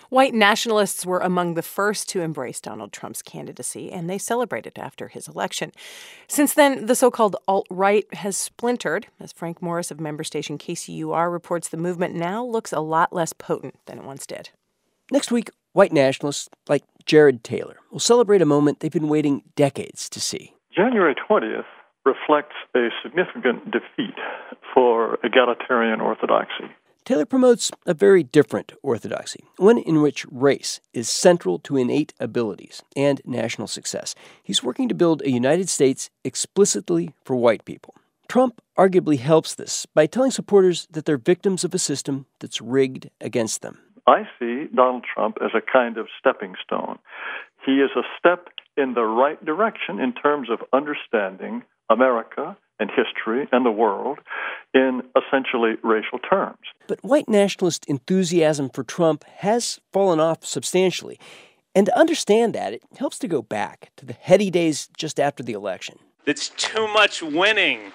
White nationalists were among the first to embrace Donald Trump's candidacy, and they celebrated after his election. Since then, the so-called alt-right has splintered. As Frank Morris of member station KCUR reports, the movement now looks a lot less potent than it once did. Next week, white nationalists like Jared Taylor will celebrate a moment they've been waiting decades to see. January 20th reflects a significant defeat for egalitarian orthodoxy. Taylor promotes a very different orthodoxy, one in which race is central to innate abilities and national success. He's working to build a United States explicitly for white people. Trump arguably helps this by telling supporters that they're victims of a system that's rigged against them. I see Donald Trump as a kind of stepping stone. He is a step in the right direction in terms of understanding America and history and the world in essentially racial terms. But white nationalist enthusiasm for Trump has fallen off substantially. And to understand that, it helps to go back to the heady days just after the election. It's too much winning.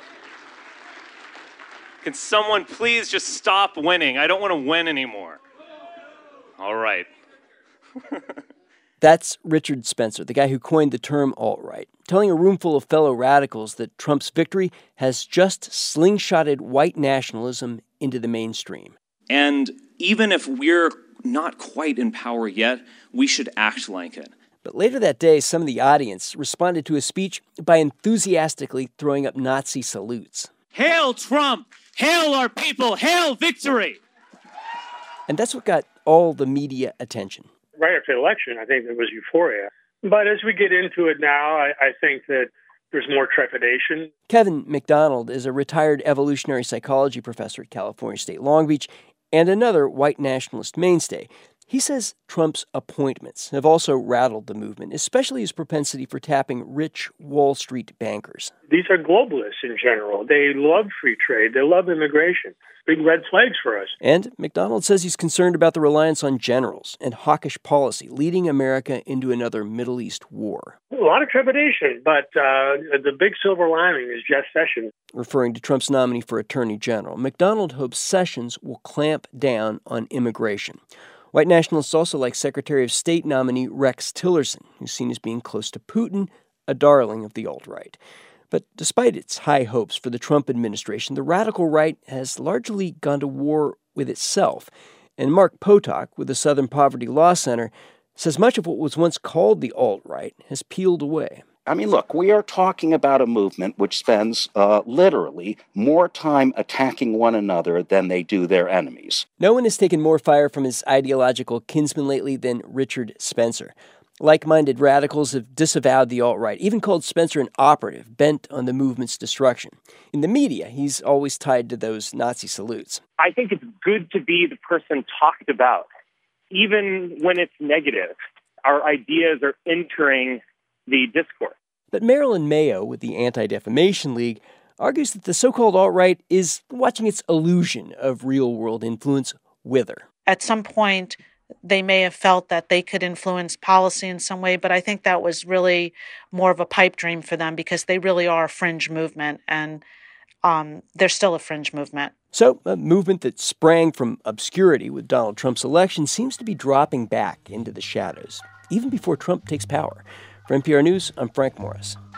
Can someone please just stop winning? I don't want to win anymore. All right. That's Richard Spencer, the guy who coined the term alt-right, telling a room full of fellow radicals that Trump's victory has just slingshotted white nationalism into the mainstream. And even if we're not quite in power yet, we should act like it. But later that day, some of the audience responded to his speech by enthusiastically throwing up Nazi salutes. Hail Trump! Hail our people! Hail victory! And that's what got all the media attention. Right after the election, I think there was euphoria. But as we get into it now, I think that there's more trepidation. Kevin McDonald is a retired evolutionary psychology professor at California State Long Beach and another white nationalist mainstay. He says Trump's appointments have also rattled the movement, especially his propensity for tapping rich Wall Street bankers. These are globalists in general. They love free trade. They love immigration. Big red flags for us. And McDonald says he's concerned about the reliance on generals and hawkish policy, leading America into another Middle East war. A lot of trepidation, but the big silver lining is Jeff Sessions. Referring to Trump's nominee for Attorney General, McDonald hopes Sessions will clamp down on immigration. White nationalists also like Secretary of State nominee Rex Tillerson, who's seen as being close to Putin, a darling of the alt-right. But despite its high hopes for the Trump administration, the radical right has largely gone to war with itself. And Mark Potok, with the Southern Poverty Law Center, says much of what was once called the alt-right has peeled away. I mean, look, we are talking about a movement which spends literally more time attacking one another than they do their enemies. No one has taken more fire from his ideological kinsman lately than Richard Spencer. Like-minded radicals have disavowed the alt-right, even called Spencer an operative bent on the movement's destruction. In the media, he's always tied to those Nazi salutes. I think it's good to be the person talked about, even when it's negative. Our ideas are entering the discourse. But Marilyn Mayo with the Anti-Defamation League argues that the so-called alt-right is watching its illusion of real-world influence wither. At some point, they may have felt that they could influence policy in some way, but I think that was really more of a pipe dream for them because they really are a fringe movement, and they're still a fringe movement. So, a movement that sprang from obscurity with Donald Trump's election seems to be dropping back into the shadows, even before Trump takes power. For NPR News, I'm Frank Morris.